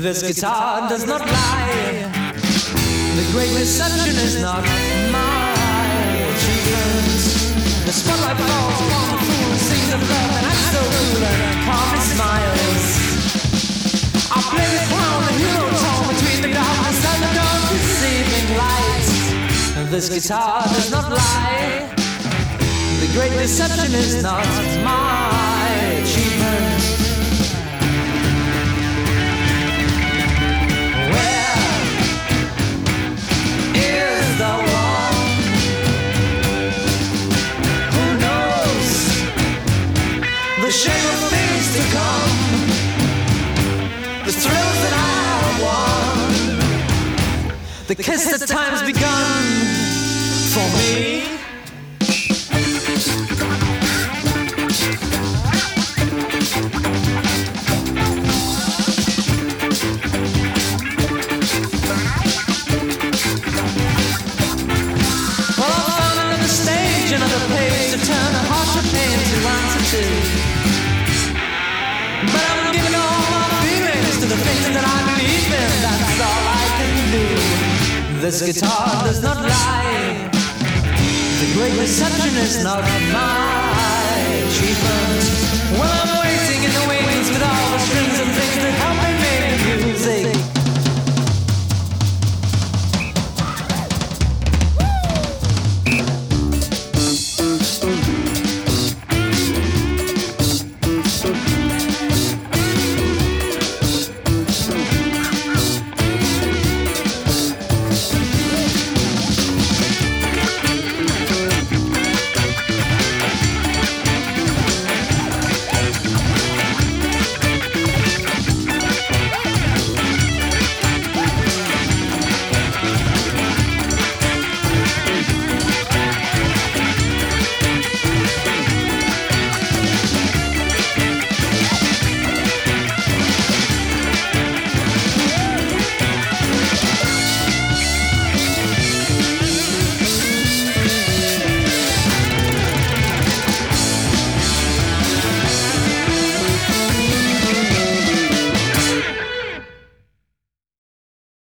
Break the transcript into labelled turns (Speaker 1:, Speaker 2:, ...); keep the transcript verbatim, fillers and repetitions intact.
Speaker 1: This guitar does not lie. The great deception is not my achievement. The spotlight falls upon the fool who sings of love and acts so cool and calmly smiles. I play the clown, the hero tone between the darkness and the dark deceiving light. This guitar does not lie. The great deception is not my achievement. The shape of things to come, the thrills that I won, the kiss that time's begun for me. Well, I found another stage, another page to turn a harsher pain to answer to. But I'm giving all my feelings to the things that I believe in. That's all I can do. This guitar does not lie. The great deception is not my achievement. Well, I'm